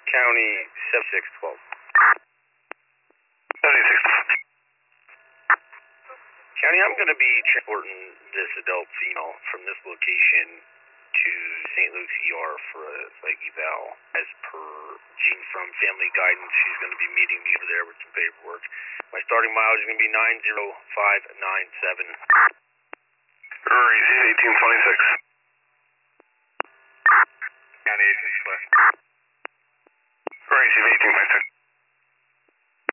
County 7612. 7612. County, I'm going to be transporting this adult female from this location to St. Luke's ER for a psych eval. As per Jean from Family Guidance, she's going to be meeting me over there with some paperwork. My starting mileage is going to be 90597. Easy 1826.